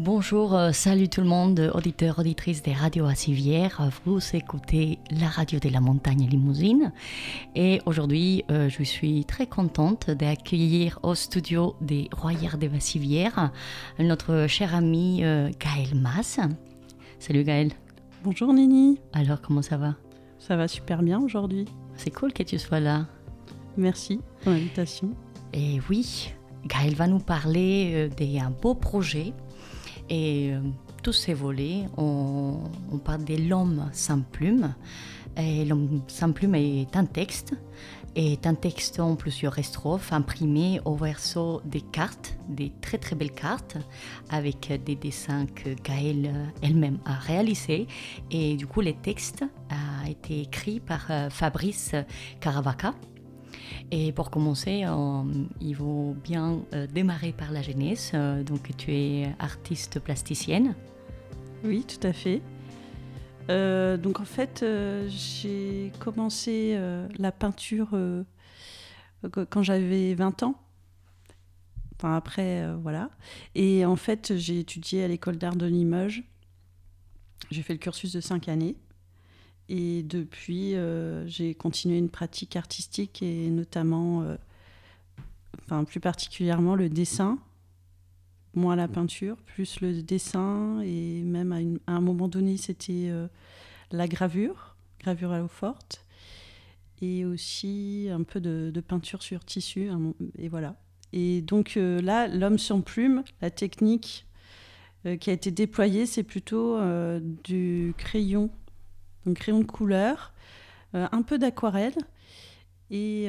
Bonjour, salut tout le monde, auditeurs, auditrices des radios à Civière. Vous écoutez la radio de la montagne Limousine. Et aujourd'hui, je suis très contente d'accueillir au studio des Royères de Bassivière notre cher ami Gaël Mas. Salut Gaël. Bonjour Nini. Alors, comment ça va ? Ça va super bien aujourd'hui. C'est cool que tu sois là. Merci pour l'invitation. Et oui, Gaël va nous parler d'un beau projet. Et tous ces volets, on parle de l'homme sans plume. Et l'homme sans plume est un texte en plusieurs strophes imprimé au verso des cartes, des très très belles cartes, avec des dessins que Gaël elle-même a réalisés. Et du coup, le texte a été écrit par Fabrice Caravaca. Et pour commencer, il faut bien démarrer par la jeunesse. Donc, tu es artiste plasticienne. Oui, tout à fait. Donc, en fait, j'ai commencé la peinture quand j'avais 20 ans. Enfin, après, voilà. Et en fait, j'ai étudié à l'école d'art de Limoges. J'ai fait le cursus de 5 années. Et depuis, j'ai continué une pratique artistique et notamment, plus particulièrement le dessin, moins la peinture, plus le dessin et même à un moment donné, c'était la gravure à l'eau forte et aussi un peu de peinture sur tissu. Et voilà. Et donc là, l'homme sans plume, la technique qui a été déployée, c'est plutôt du crayon. Donc crayon de couleur, un peu d'aquarelle et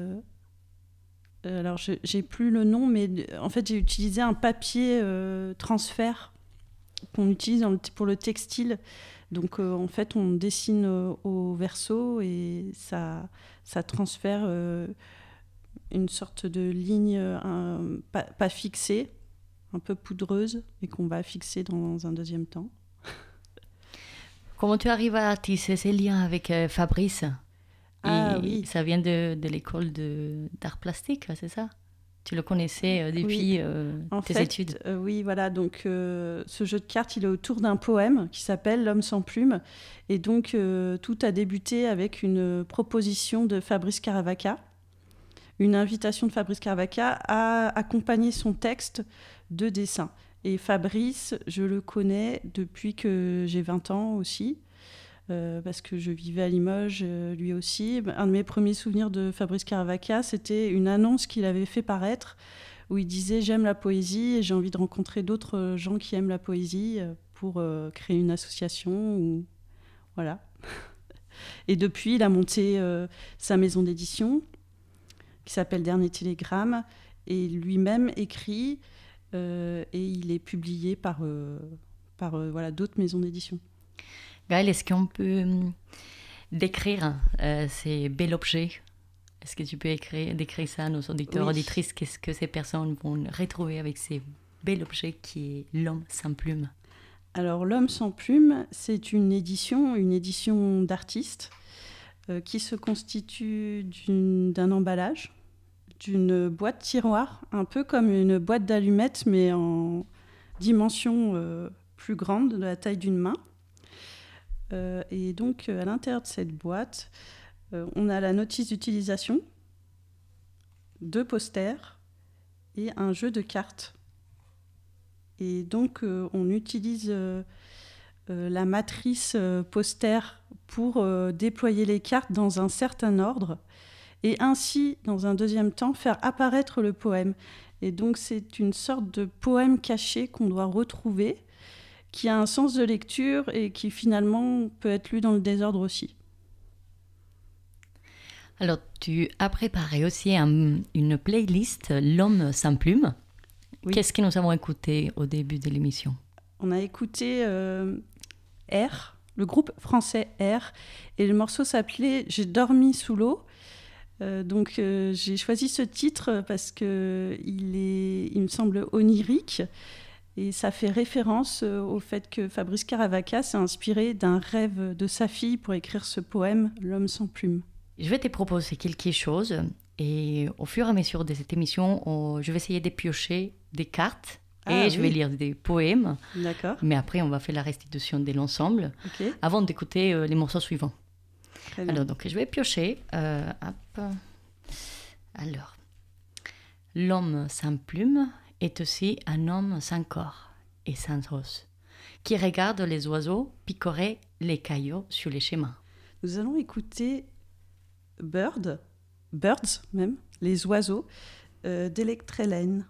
alors j'ai plus le nom, mais en fait j'ai utilisé un papier transfert qu'on utilise pour le textile. Donc en fait on dessine au verso et ça transfère une sorte de ligne pas fixée, un peu poudreuse, et qu'on va fixer dans un deuxième temps. Comment tu arrives à tisser ces liens avec Fabrice ? Oui. Ça vient de l'école d'art plastique, c'est ça ? Tu le connaissais depuis tes études ? Oui, voilà. Donc, ce jeu de cartes, il est autour d'un poème qui s'appelle L'homme sans plume. Et donc, tout a débuté avec une proposition de Fabrice Caravaca, une invitation de Fabrice Caravaca à accompagner son texte de dessin. Et Fabrice, je le connais depuis que j'ai 20 ans aussi, parce que je vivais à Limoges, lui aussi. Un de mes premiers souvenirs de Fabrice Caravaca, c'était une annonce qu'il avait fait paraître où il disait « J'aime la poésie et j'ai envie de rencontrer d'autres gens qui aiment la poésie pour créer une association. » Voilà. Et depuis, il a monté sa maison d'édition qui s'appelle Dernier Télégramme et lui-même écrit... et il est publié par d'autres maisons d'édition. Gaël, est-ce qu'on peut décrire ces bels objets ? Est-ce que tu peux décrire ça à nos auditeurs, auditrices ? Qu'est-ce que ces personnes vont retrouver avec ces bels objets qui est l'homme sans plume ? Alors, l'homme sans plume, c'est une édition d'artistes qui se constitue d'un emballage, d'une boîte tiroir, un peu comme une boîte d'allumettes, mais en dimension plus grande, de la taille d'une main. Et donc, à l'intérieur de cette boîte, on a la notice d'utilisation, 2 posters et un jeu de cartes. Et donc, on utilise la matrice poster pour déployer les cartes dans un certain ordre. Et ainsi, dans un deuxième temps, faire apparaître le poème. Et donc, c'est une sorte de poème caché qu'on doit retrouver, qui a un sens de lecture et qui, finalement, peut être lu dans le désordre aussi. Alors, tu as préparé aussi une playlist « L'homme sans plume ». Oui. Qu'est-ce que nous avons écouté au début de l'émission ? On a écouté R, le groupe français R, et le morceau s'appelait « J'ai dormi sous l'eau ». Donc j'ai choisi ce titre parce qu'il me semble onirique et ça fait référence au fait que Fabrice Caravaca s'est inspiré d'un rêve de sa fille pour écrire ce poème « L'homme sans plume ». Je vais te proposer quelque chose et au fur et à mesure de cette émission, je vais essayer de piocher des cartes Et je vais lire des poèmes. D'accord. Mais après, on va faire la restitution de l'ensemble avant d'écouter les morceaux suivants. Alors, donc, je vais piocher. Alors, l'homme sans plume est aussi un homme sans corps et sans os, qui regarde les oiseaux picorer les cailloux sur les chemins. Nous allons écouter Birds même, les oiseaux, d'Electrelane.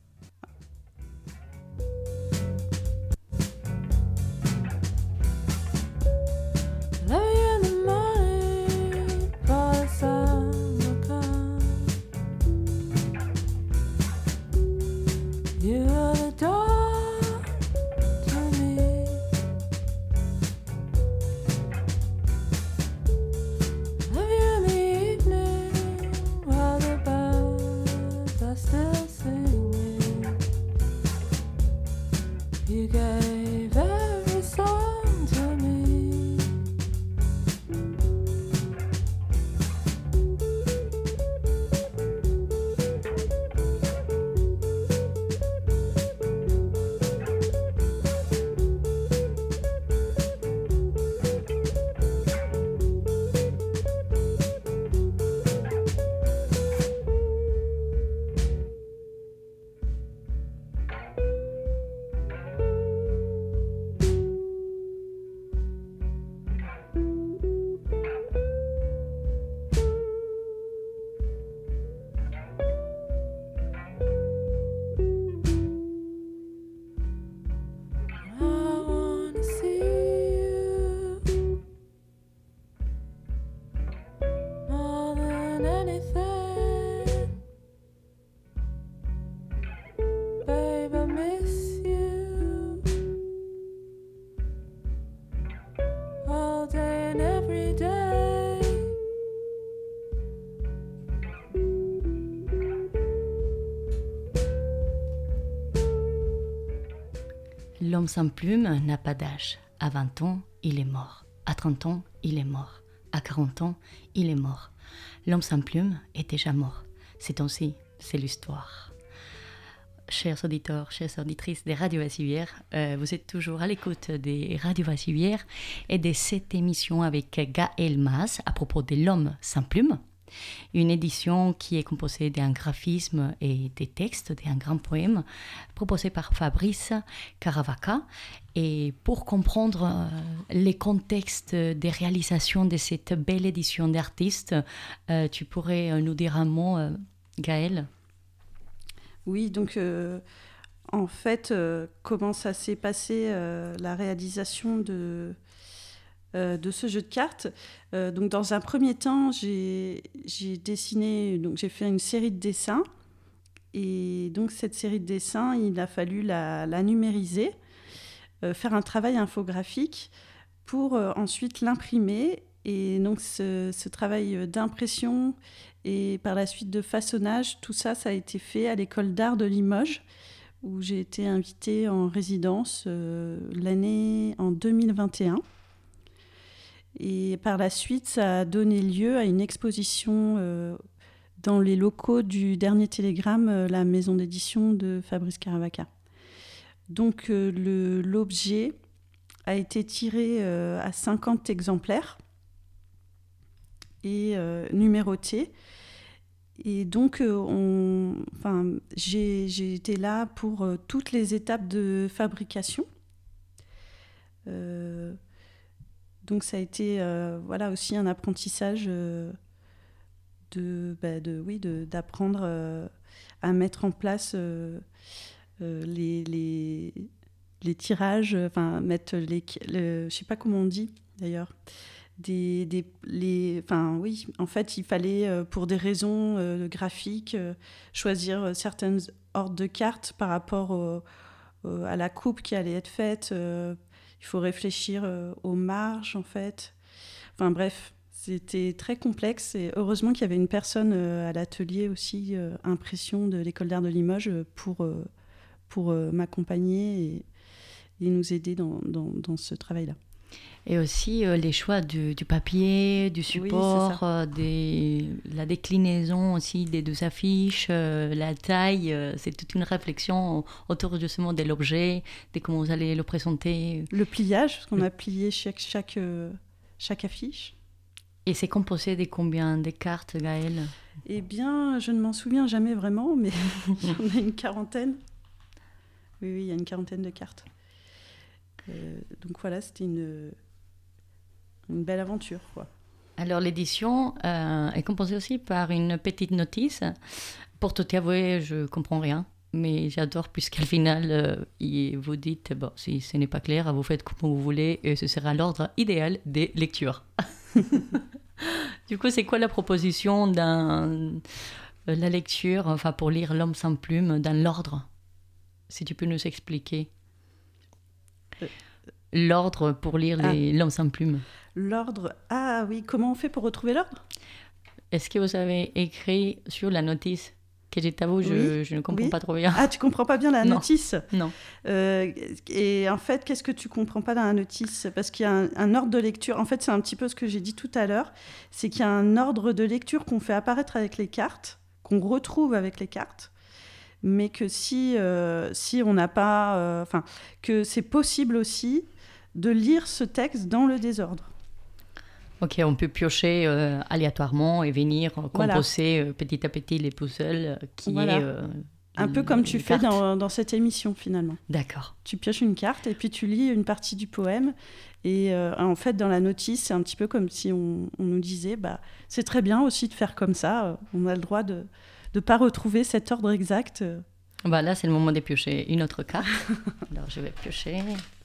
L'homme sans plume n'a pas d'âge. À 20 ans, il est mort. À 30 ans, il est mort. À 40 ans, il est mort. L'homme sans plume est déjà mort. C'est ainsi, c'est l'histoire. Chers auditeurs, chères auditrices des radios Vassivière, vous êtes toujours à l'écoute des radios Vassivière et de cette émission avec Gaël Mas à propos de l'homme sans plume. Une édition qui est composée d'un graphisme et des textes d'un grand poème proposé par Fabrice Caravaca. Et pour comprendre les contextes des réalisations de cette belle édition d'artistes, tu pourrais nous dire un mot, Gaël ? Oui, donc en fait, comment ça s'est passé la réalisation de ce jeu de cartes. Donc, dans un premier temps, j'ai dessiné, donc j'ai fait une série de dessins. Et donc, cette série de dessins, il a fallu la numériser, faire un travail infographique pour ensuite l'imprimer. Et donc, ce travail d'impression et par la suite de façonnage, tout ça, ça a été fait à l'école d'art de Limoges, où j'ai été invitée en résidence l'année en 2021. Et par la suite, ça a donné lieu à une exposition dans les locaux du Dernier Télégramme, la maison d'édition de Fabrice Caravaca. Donc l'objet a été tiré à 50 exemplaires et numéroté. Et donc j'ai été là pour toutes les étapes de fabrication. Donc ça a été aussi un apprentissage d'apprendre à mettre en place les tirages, mettre je sais pas comment on dit d'ailleurs, en fait il fallait pour des raisons graphiques choisir certaines ordres de cartes par rapport à la coupe qui allait être faite. Il faut réfléchir aux marges, en fait. Enfin bref, c'était très complexe. Et heureusement qu'il y avait une personne à l'atelier aussi, impression de l'école d'art de Limoges, pour m'accompagner et nous aider dans ce travail-là. Et aussi les choix du papier, du support, la déclinaison aussi des deux affiches, la taille, c'est toute une réflexion autour justement de l'objet, de comment vous allez le présenter. Le pliage, parce qu'on a plié chaque affiche. Et c'est composé de combien de cartes, Gaëlle ? Eh bien, je ne m'en souviens jamais vraiment, mais on a une quarantaine. Oui, il y a une quarantaine de cartes. Donc voilà, c'était une belle aventure, quoi. Alors l'édition est composée aussi par une petite notice. Pour tout avouer, je ne comprends rien, mais j'adore puisqu'au final, vous dites, bon, si ce n'est pas clair, vous faites comme vous voulez et ce sera l'ordre idéal des lectures. Du coup, c'est quoi la proposition dans la lecture, enfin pour lire L'homme sans plume, dans l'ordre ? Si tu peux nous expliquer. L'ordre pour lire L'homme sans plume. L'ordre, ah oui, comment on fait pour retrouver l'ordre ? Est-ce que vous avez écrit sur la notice ? Que je t'avoue, je ne comprends pas trop bien. Ah, tu comprends pas bien la notice ? Non. Et en fait, qu'est-ce que tu comprends pas dans la notice ? Parce qu'il y a un ordre de lecture. En fait, c'est un petit peu ce que j'ai dit tout à l'heure. C'est qu'il y a un ordre de lecture qu'on fait apparaître avec les cartes, qu'on retrouve avec les cartes, mais que si on n'a pas... que c'est possible aussi de lire ce texte dans le désordre. Ok, on peut piocher aléatoirement et venir composer petit à petit les puzzles qui est... un peu comme tu fais dans cette émission, finalement. D'accord. Tu pioches une carte et puis tu lis une partie du poème. Et en fait, dans la notice, c'est un petit peu comme si on nous disait c'est très bien aussi de faire comme ça. On a le droit de ne pas retrouver cet ordre exact. Là, c'est le moment de piocher une autre carte. Alors, je vais piocher...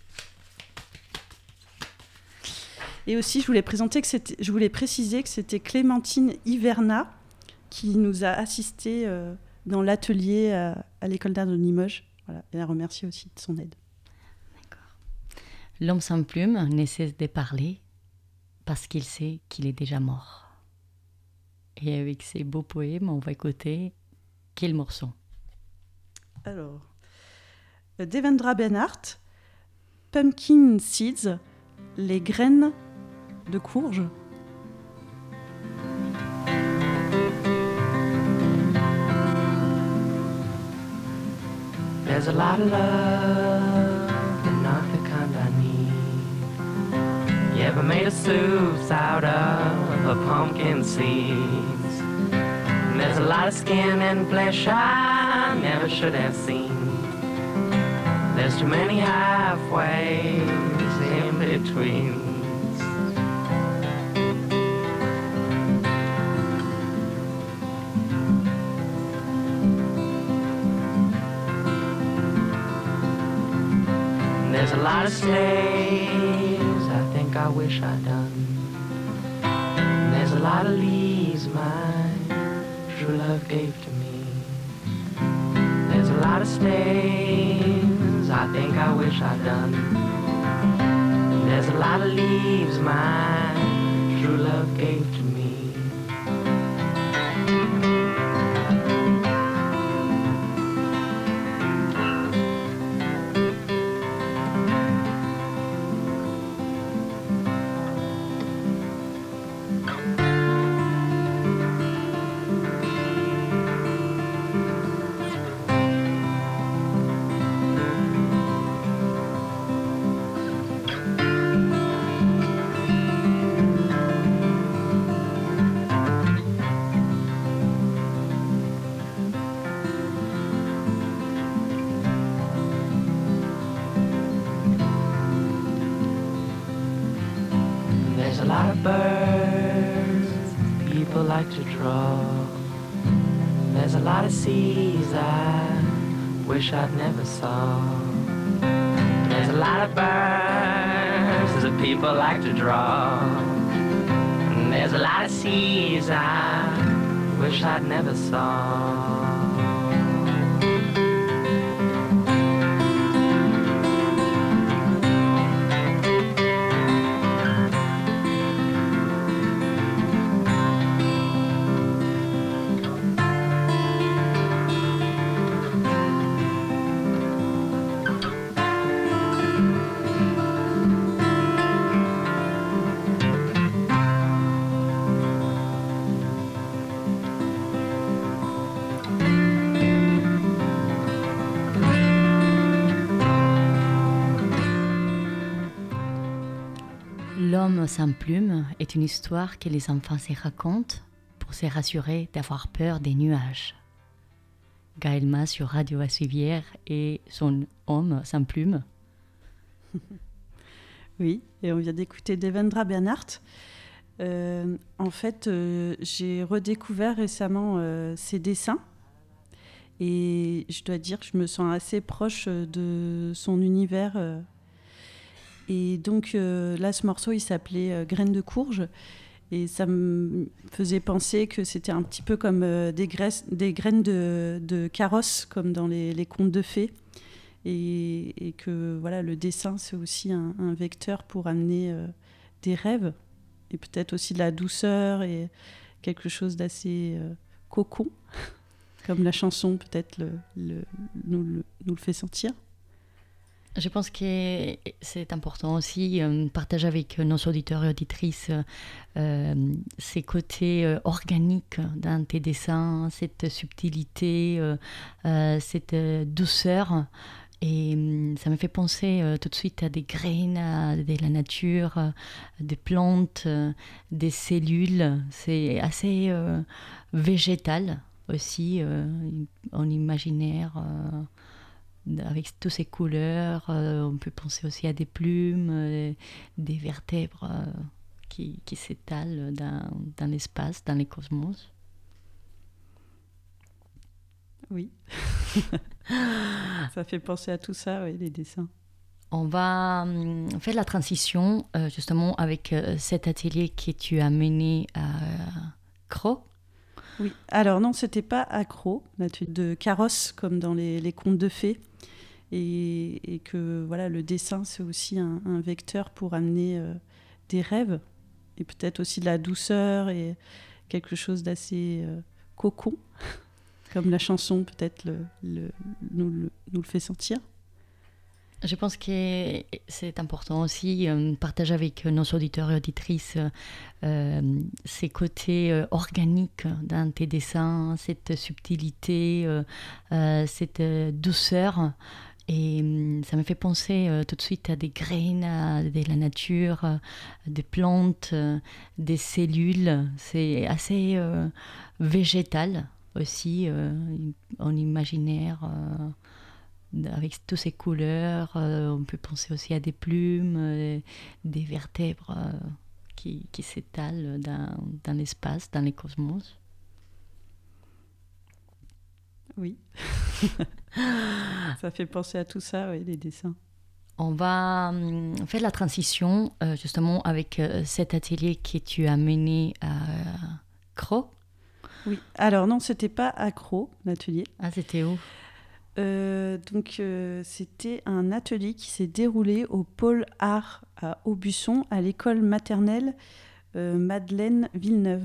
Et aussi, je voulais préciser que c'était Clémentine Hiverna qui nous a assistés dans l'atelier à l'école d'art de Limoges. Voilà, et la remercie aussi de son aide. D'accord. L'homme sans plume ne cesse de parler parce qu'il sait qu'il est déjà mort. Et avec ces beaux poèmes, on va écouter quel morceau ? Alors, Devendra Banhart, Pumpkin Seeds, les graines de courge. There's a lot of love, but not the kind I need. You ever made a soup out of pumpkin seeds? And there's a lot of skin and flesh I never should have seen. There's too many halfways in between. There's a lot of slaves I think I wish I'd done. There's a lot of leaves my true love gave to me. There's a lot of stains I think I wish I'd done. There's a lot of leaves my true love gave to me. To draw. There's a lot of seas I wish I'd never saw. There's a lot of birds that people like to draw. And there's a lot of seas I wish I'd never saw. L'homme sans plume est une histoire que les enfants se racontent pour se rassurer d'avoir peur des nuages. Gaël Mas sur Radio Assuvière et son homme sans plume. Oui, et on vient d'écouter Devendra Banhart. En fait, j'ai redécouvert récemment ses dessins. Et je dois dire que je me sens assez proche de son univers. Et donc là, ce morceau, il s'appelait Graines de courge. Et ça me faisait penser que c'était un petit peu comme des graines de carrosse, comme dans les contes de fées. Et que voilà, le dessin, c'est aussi un vecteur pour amener des rêves. Et peut-être aussi de la douceur et quelque chose d'assez cocon. Comme la chanson, peut-être, nous le fait sentir. Je pense que c'est important aussi de partager avec nos auditeurs et auditrices ces côtés organiques dans tes dessins, cette subtilité, cette douceur. Et ça me fait penser tout de suite à des graines, à de la nature, des plantes, des cellules. C'est assez végétal aussi, en imaginaire, avec toutes ces couleurs. On peut penser aussi à des plumes, des vertèbres qui s'étalent dans l'espace, dans les cosmos. Oui. Ça fait penser à tout ça, oui, les dessins. On va faire la transition justement avec cet atelier que tu as mené à Cros. Oui, alors non, c'était pas accro, l'atelier de carrosse comme dans les contes de fées. Et que voilà, le dessin, c'est aussi un vecteur pour amener des rêves. Et peut-être aussi de la douceur et quelque chose d'assez cocon. Comme la chanson, peut-être, nous le fait sentir. Je pense que c'est important aussi de partager avec nos auditeurs et auditrices ces côtés organiques dans tes dessins, cette subtilité, cette douceur. Et ça me fait penser tout de suite à des graines, à de la nature, des plantes, des cellules. C'est assez végétal aussi, en imaginaire. Avec toutes ces couleurs, on peut penser aussi à des plumes, des vertèbres qui s'étalent dans l'espace, dans les cosmos. Oui. Ça fait penser à tout ça, oui, les dessins. On va faire la transition justement avec cet atelier que tu as mené à Cros. Oui, alors non, c'était pas à Cros, l'atelier. Ah, c'était où ? C'était un atelier qui s'est déroulé au pôle art à Aubusson, à l'école maternelle Madeleine Villeneuve.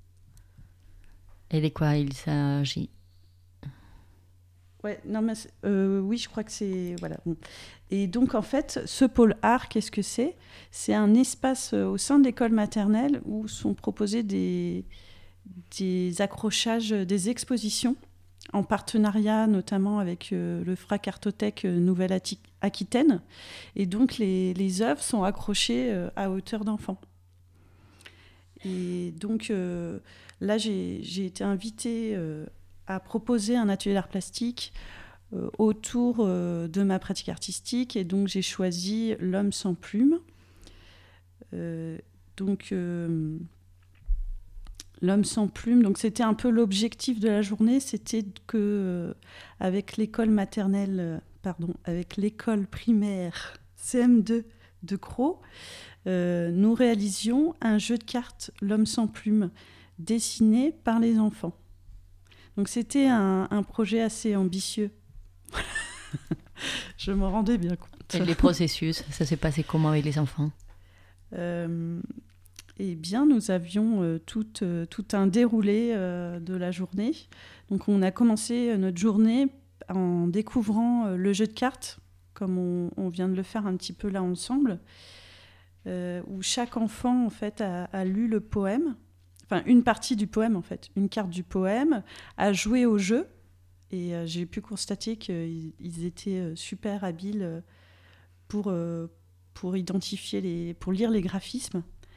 Et de quoi il s'agit ? Ouais, non, mais oui, je crois que c'est voilà. Bon. Et donc en fait, ce pôle art, qu'est-ce que c'est ? C'est un espace au sein de l'école maternelle où sont proposés des accrochages, des expositions en partenariat notamment avec le FRAC Artothèque Nouvelle-Aquitaine. Et donc les œuvres sont accrochées à hauteur d'enfant. Et donc là, j'ai été invitée à proposer un atelier d'art plastique autour de ma pratique artistique. Et donc j'ai choisi L'homme sans plume. L'homme sans plume, donc c'était un peu l'objectif de la journée, c'était que avec l'école primaire CM2 de Cros, nous réalisions un jeu de cartes L'homme sans plume, dessiné par les enfants. Donc c'était un projet assez ambitieux. Je m'en rendais bien compte. Et les processus, ça s'est passé comment avec les enfants ? Eh bien, nous avions tout un déroulé de la journée. Donc, on a commencé notre journée en découvrant le jeu de cartes, comme on vient de le faire un petit peu là ensemble, où chaque enfant, en fait, a lu le poème, enfin, une partie du poème, en fait, une carte du poème, a joué au jeu. Et j'ai pu constater qu'ils étaient super habiles pour identifier pour lire les graphismes.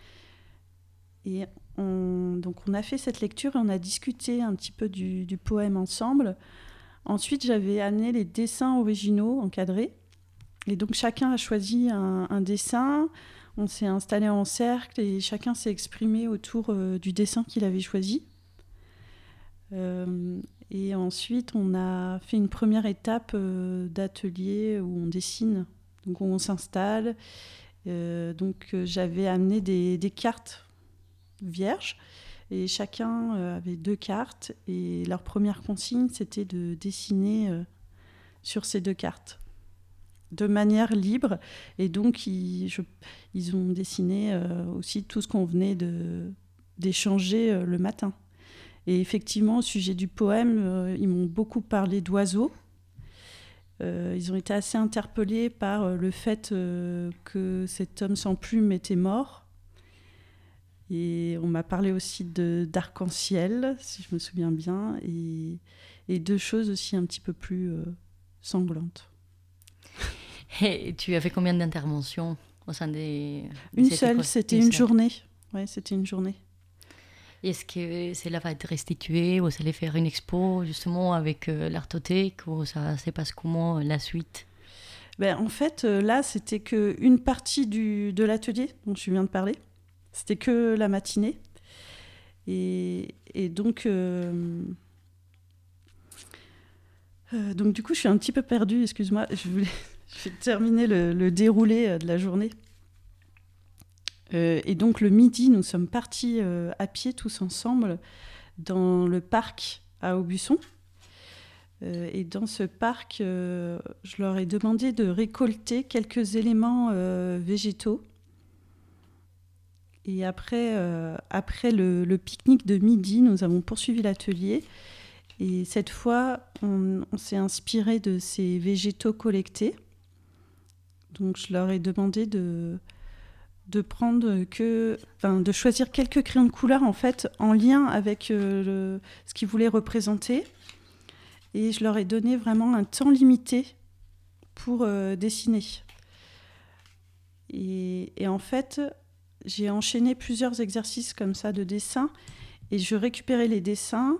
Et on a fait cette lecture et on a discuté un petit peu du poème ensemble. Ensuite, j'avais amené les dessins originaux encadrés. Et donc, chacun a choisi un dessin. On s'est installé en cercle et chacun s'est exprimé autour du dessin qu'il avait choisi. Et ensuite, on a fait une première étape d'atelier où on dessine. Donc, on s'installe. J'avais amené des cartes vierges et chacun avait 2 cartes. Et leur première consigne, c'était de dessiner sur ces 2 cartes de manière libre. Et donc, ils ont dessiné aussi tout ce qu'on venait d'échanger le matin. Et effectivement, au sujet du poème, ils m'ont beaucoup parlé d'oiseaux. Ils ont été assez interpellés par le fait que cet homme sans plume était mort. Et on m'a parlé aussi d'arc-en-ciel, si je me souviens bien, et 2 choses aussi un petit peu plus sanglantes. Et tu as fait combien d'interventions au sein des Une seule, c'était une journée. Ouais, c'était une journée. Est-ce que cela va être restitué ou ça allait faire une expo justement avec l'Artothèque ou ça se passe comment la suite? En fait, là, c'était qu'une partie de l'atelier dont je viens de parler. C'était que la matinée. Et donc, du coup, je suis un petit peu perdue, excuse-moi. Je vais terminer le déroulé de la journée. Et donc, le midi, nous sommes partis à pied tous ensemble dans le parc à Aubusson. Et dans ce parc, je leur ai demandé de récolter quelques éléments végétaux. Et après le pique-nique de midi, nous avons poursuivi l'atelier. Et cette fois, on s'est inspiré de ces végétaux collectés. Donc, je leur ai demandé de choisir quelques crayons de couleur en fait en lien avec ce qu'ils voulaient représenter. Et je leur ai donné vraiment un temps limité pour dessiner. Et en fait, j'ai enchaîné plusieurs exercices comme ça de dessin et je récupérais les dessins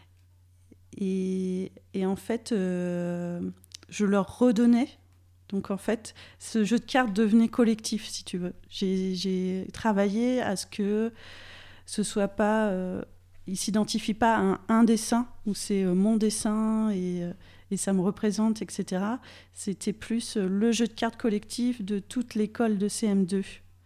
et en fait, je leur redonnais. Donc en fait, ce jeu de cartes devenait collectif, si tu veux. J'ai travaillé à ce que ce soit pas... il ne s'identifie pas à un dessin, où c'est mon dessin et ça me représente, etc. C'était plus le jeu de cartes collectif de toute l'école de CM2.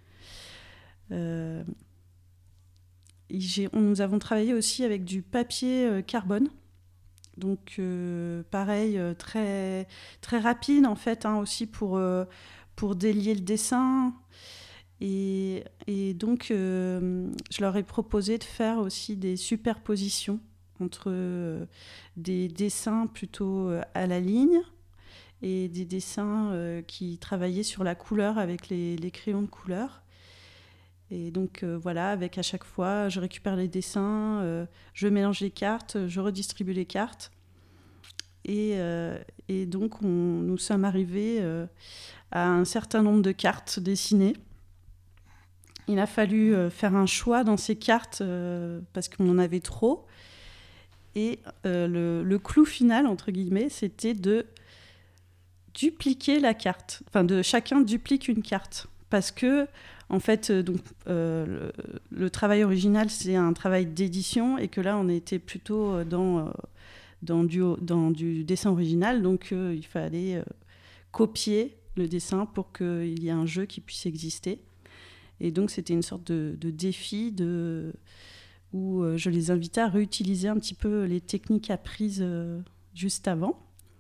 Nous avons travaillé aussi avec du papier carbone. Donc, pareil, très, très rapide, en fait, aussi pour délier le dessin. Et donc, je leur ai proposé de faire aussi des superpositions entre des dessins plutôt à la ligne et des dessins qui travaillaient sur la couleur avec les crayons de couleur. Et donc, voilà, avec à chaque fois, je récupère les dessins, je mélange les cartes, je redistribue les cartes. Et donc, nous sommes arrivés à un certain nombre de cartes dessinées. Il a fallu faire un choix dans ces cartes parce qu'on en avait trop. Et le clou final, entre guillemets, c'était de dupliquer la carte. Enfin, chacun duplique une carte. Parce que, en fait, le travail original, c'est un travail d'édition et que là, on était plutôt dans du dessin original. Donc, il fallait copier le dessin pour qu'il y ait un jeu qui puisse exister. Et donc, c'était une sorte de défi où je les invitais à réutiliser un petit peu les techniques apprises juste avant.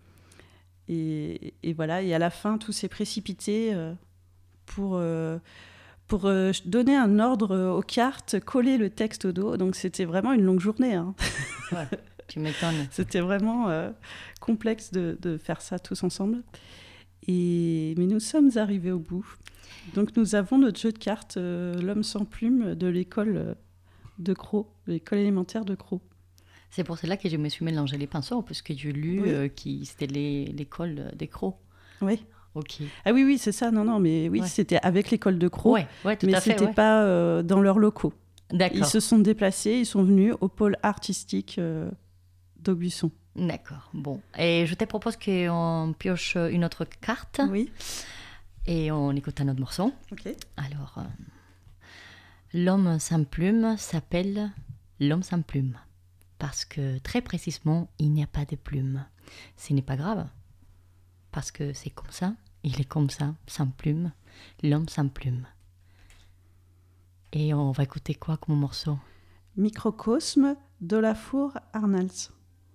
Et voilà, et à la fin, tout s'est précipité pour donner un ordre aux cartes, coller le texte au dos. Donc, c'était vraiment une longue journée. Hein. Ouais, tu m'étonnes. C'était vraiment complexe de faire ça tous ensemble. Mais nous sommes arrivés au bout. Donc, nous avons notre jeu de cartes, L'homme sans plume, de l'école de Crau, l'école élémentaire de Crau. C'est pour cela que je me suis mélangé les pinceaux, parce que j'ai lu que c'était l'école des Crau. Oui. Ok. Ah oui, c'est ça. Non, mais oui, C'était avec l'école de Crau. Ouais, tout mais à fait. Mais c'était pas dans leurs locaux. D'accord. Ils se sont déplacés, ils sont venus au pôle artistique d'Aubusson. D'accord. Bon. Et je te propose qu'on pioche une autre carte Oui. et on écoute un autre morceau. Ok. Alors, l'homme sans plume s'appelle l'homme sans plume. Parce que très précisément, il n'y a pas de plume. Ce n'est pas grave. Parce que c'est comme ça. Il est comme ça, sans plume. L'homme sans plume. Et on va écouter quoi comme morceau? Microcosme d'Olafur Arnalds.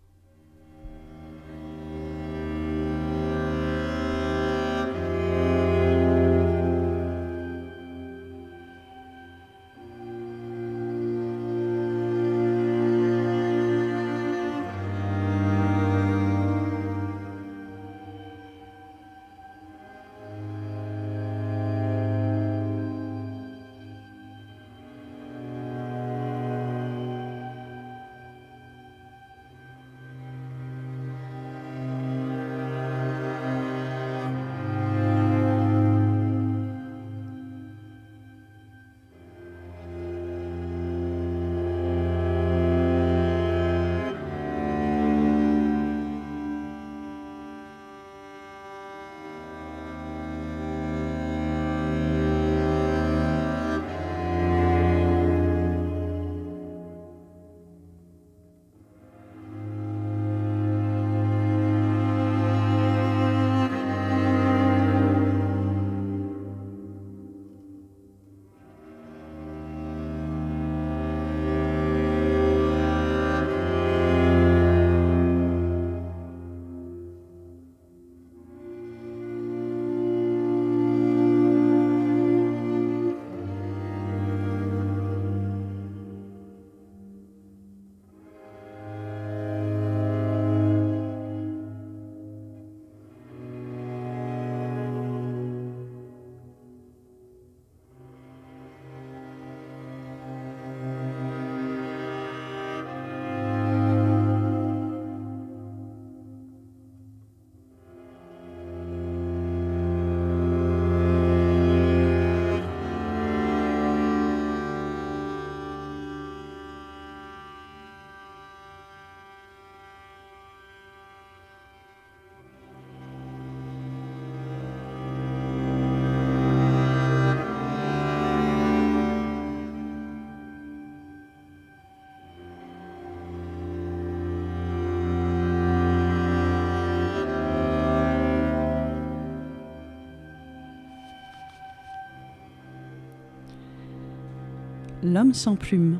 L'homme sans plume.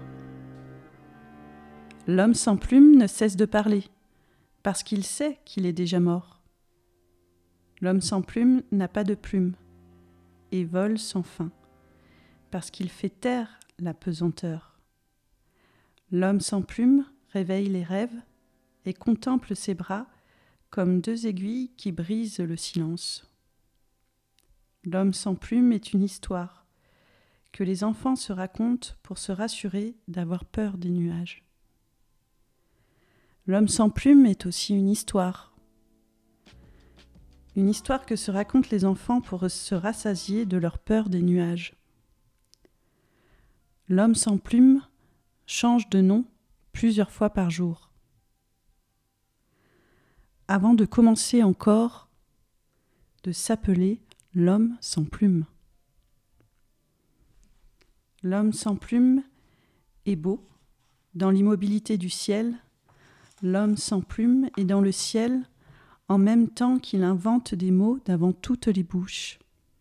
L'homme sans plume ne cesse de parler, parce qu'il sait qu'il est déjà mort. L'homme sans plume n'a pas de plume, et vole sans fin, parce qu'il fait taire la pesanteur. L'homme sans plume réveille les rêves, et contemple ses bras comme deux aiguilles qui brisent le silence. L'homme sans plume est une histoire, que les enfants se racontent pour se rassurer d'avoir peur des nuages. L'homme sans plume est aussi une histoire que se racontent les enfants pour se rassasier de leur peur des nuages. L'homme sans plume change de nom plusieurs fois par jour. Avant de commencer encore de s'appeler l'homme sans plume. L'homme sans plume est beau, dans l'immobilité du ciel. L'homme sans plume est dans le ciel, en même temps qu'il invente des mots d'avant toutes les bouches.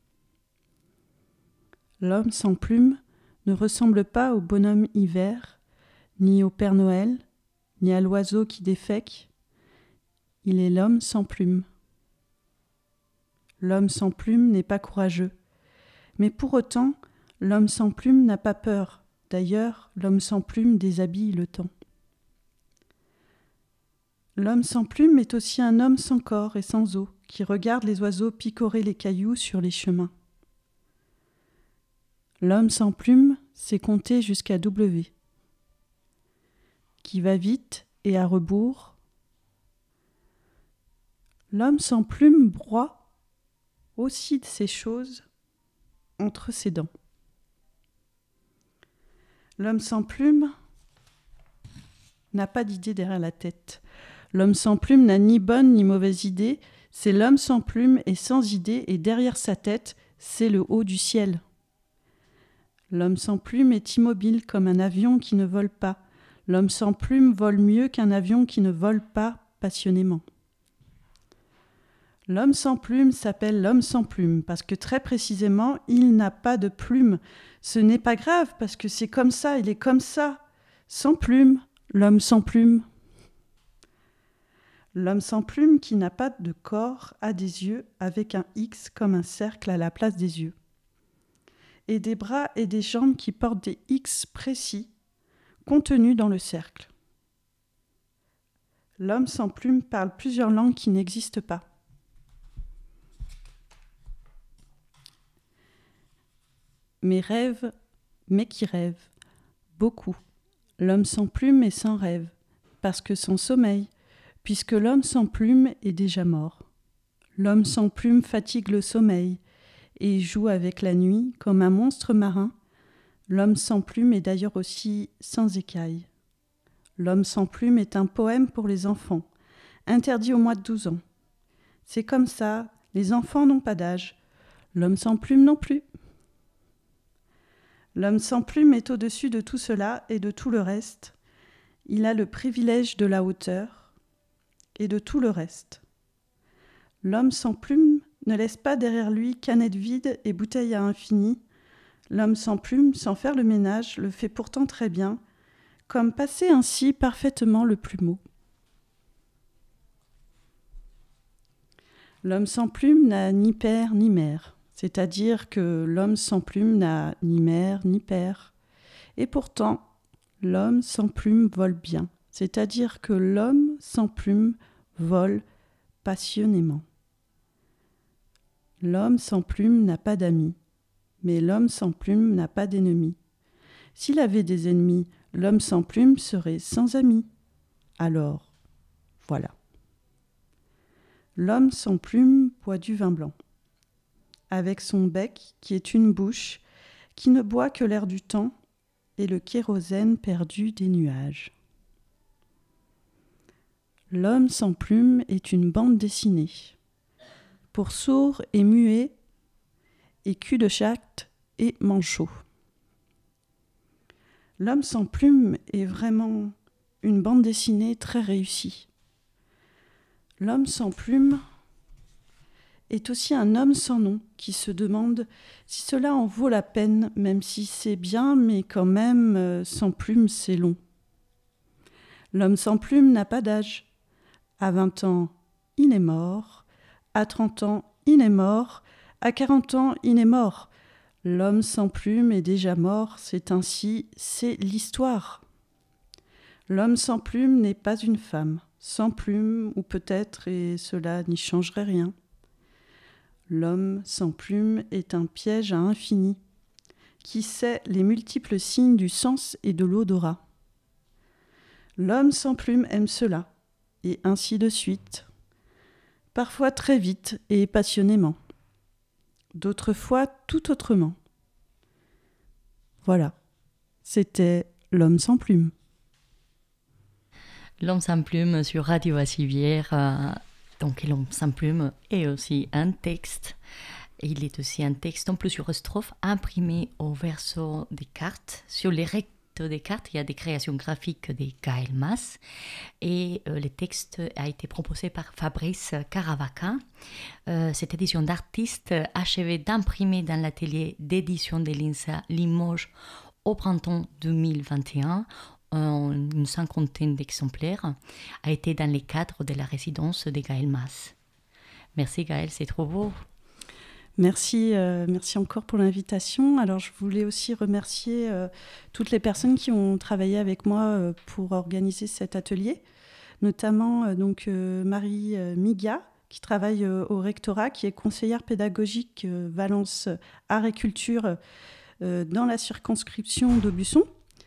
L'homme sans plume ne ressemble pas au bonhomme hiver, ni au Père Noël, ni à l'oiseau qui défèque. Il est l'homme sans plume. L'homme sans plume n'est pas courageux, mais pour autant, l'homme sans plume n'a pas peur. D'ailleurs, l'homme sans plume déshabille le temps. L'homme sans plume est aussi un homme sans corps et sans os, qui regarde les oiseaux picorer les cailloux sur les chemins. L'homme sans plume sait compter jusqu'à W, qui va vite et à rebours. L'homme sans plume broie aussi de ces choses entre ses dents. L'homme sans plume n'a pas d'idée derrière la tête. L'homme sans plume n'a ni bonne ni mauvaise idée. C'est l'homme sans plume et sans idée, et derrière sa tête, c'est le haut du ciel. L'homme sans plume est immobile comme un avion qui ne vole pas. L'homme sans plume vole mieux qu'un avion qui ne vole pas passionnément. L'homme sans plume s'appelle l'homme sans plume parce que très précisément, il n'a pas de plume. Ce n'est pas grave parce que c'est comme ça, il est comme ça. Sans plume, l'homme sans plume. L'homme sans plume qui n'a pas de corps a des yeux avec un X comme un cercle à la place des yeux. Et des bras et des jambes qui portent des X précis contenus dans le cercle. L'homme sans plume parle plusieurs langues qui n'existent pas. Mais qui rêve, beaucoup. L'homme sans plume est sans rêve, parce que sans sommeil, puisque l'homme sans plume est déjà mort. L'homme sans plume fatigue le sommeil, et joue avec la nuit comme un monstre marin. L'homme sans plume est d'ailleurs aussi sans écailles. L'homme sans plume est un poème pour les enfants, interdit au moins de 12 ans. C'est comme ça, les enfants n'ont pas d'âge, l'homme sans plume non plus. L'homme sans plume est au-dessus de tout cela et de tout le reste. Il a le privilège de la hauteur et de tout le reste. L'homme sans plume ne laisse pas derrière lui canettes vides et bouteilles à infini. L'homme sans plume, sans faire le ménage, le fait pourtant très bien, comme passer ainsi parfaitement le plumeau. L'homme sans plume n'a ni père ni mère. C'est-à-dire que l'homme sans plume n'a ni mère ni père. Et pourtant, l'homme sans plume vole bien. C'est-à-dire que l'homme sans plume vole passionnément. L'homme sans plume n'a pas d'amis, mais l'homme sans plume n'a pas d'ennemis. S'il avait des ennemis, l'homme sans plume serait sans amis. Alors, voilà. L'homme sans plume boit du vin blanc. Avec son bec qui est une bouche, qui ne boit que l'air du temps et le kérosène perdu des nuages. L'homme sans plume est une bande dessinée, pour sourds et muets, et cul-de-jatte et manchot. L'homme sans plume est vraiment une bande dessinée très réussie. L'homme sans plume est aussi un homme sans nom qui se demande si cela en vaut la peine, même si c'est bien, mais quand même, sans plume, c'est long. L'homme sans plume n'a pas d'âge. À 20 ans, il est mort. À 30 ans, il est mort. À 40 ans, il est mort. L'homme sans plume est déjà mort, c'est ainsi, c'est l'histoire. L'homme sans plume n'est pas une femme, sans plume, ou peut-être, et cela n'y changerait rien. L'homme sans plume est un piège à infini, qui sait les multiples signes du sens et de l'odorat. L'homme sans plume aime cela, et ainsi de suite, parfois très vite et passionnément, d'autres fois tout autrement. Voilà, c'était L'homme sans plume. L'homme sans plume sur Radio Bassivière. Donc l'homme sans plume est aussi un texte. Et il est aussi un texte en plusieurs strophes imprimé au verso des cartes. Sur les rectos des cartes, il y a des créations graphiques de Gaël Mas. Et le texte a été proposé par Fabrice Caravaca. Cette édition d'artiste achevée d'imprimer dans l'atelier d'édition de l'INSA Limoges au printemps 2021. Une cinquantaine d'exemplaires, a été dans les cadres de la résidence de Gaël Mas. Merci Gaël, c'est trop beau. Merci encore pour l'invitation. Alors je voulais aussi remercier toutes les personnes qui ont travaillé avec moi pour organiser cet atelier, notamment Marie Miga, qui travaille au rectorat, qui est conseillère pédagogique Valence Art et Culture dans la circonscription d'Aubusson.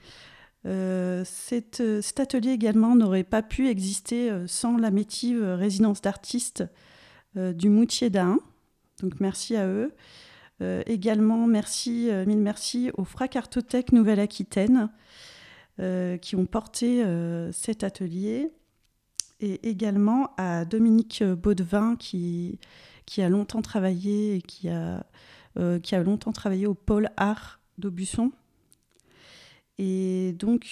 Cet atelier également n'aurait pas pu exister sans la métive résidence d'artistes du Moutier d'Ahun. Donc merci à eux. Également, mille merci au FRAC Artothèque Nouvelle-Aquitaine qui ont porté cet atelier. Et également à Dominique Baudevin qui a longtemps travaillé et qui a longtemps travaillé au pôle art d'Aubusson. Et donc,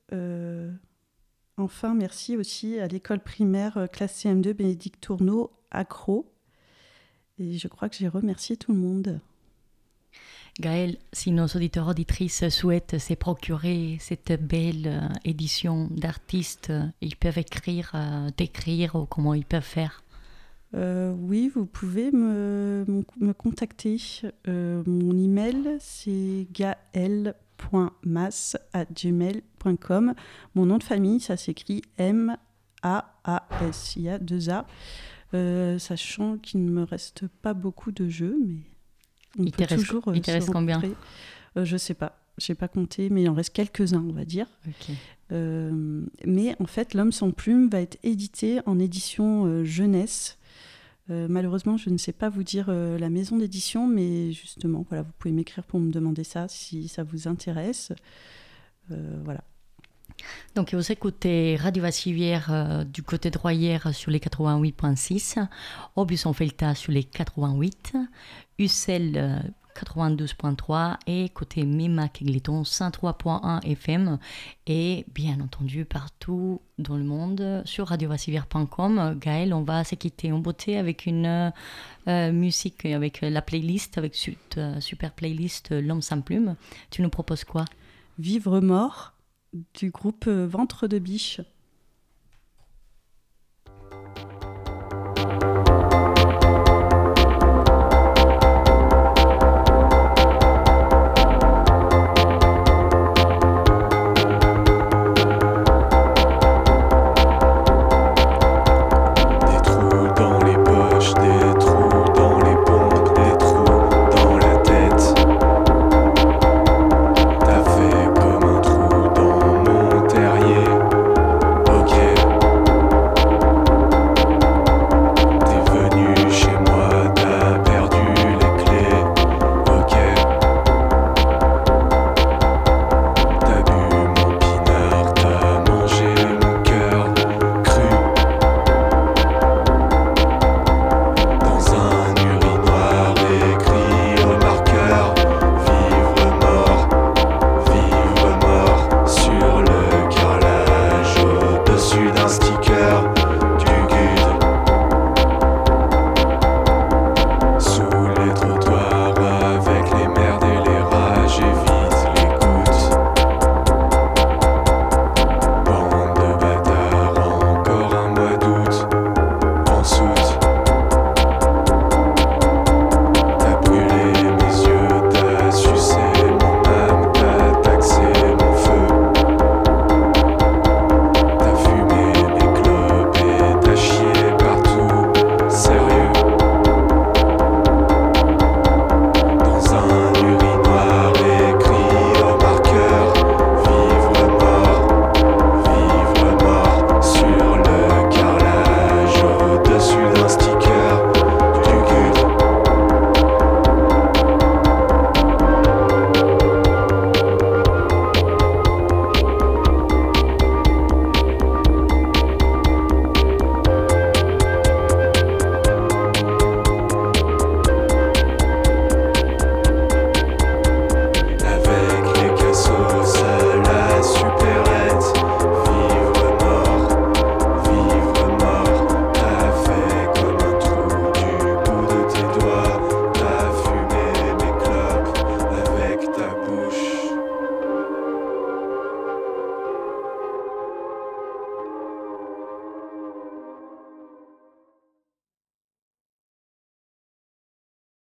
enfin, merci aussi à l'école primaire classe CM2 Bénédicte Tourneau à Crau. Et je crois que j'ai remercié tout le monde. Gaëlle, si nos auditeurs auditrices souhaitent se procurer cette belle édition d'artistes, ils peuvent t'écrire ou comment ils peuvent faire? Oui, vous pouvez me contacter. Mon email, c'est gaëlle.mas@gmail.com. Mon nom de famille, ça s'écrit M-A-A-S. Il y a 2 A. Sachant qu'il ne me reste pas beaucoup de jeux, mais il te reste combien? Je sais pas. Je n'ai pas compté, mais il en reste quelques-uns, on va dire. Okay. Mais en fait, L'Homme sans plume va être édité en édition jeunesse. Malheureusement, je ne sais pas vous dire la maison d'édition, mais justement, voilà, vous pouvez m'écrire pour me demander ça si ça vous intéresse. Voilà. Donc vous écoutez Radio Vassivière du côté de Royère sur les 88.6, Aubusson-Felta sur les 88, Ussel 92.3 et côté Memac-Égletons 103.1 FM et bien entendu partout dans le monde sur radiovassivière.com. Gaëlle, on va se quitter en beauté avec une musique, avec la playlist, avec super playlist L'Homme sans plume. Tu nous proposes quoi? Vivre mort du groupe Ventre de Biche.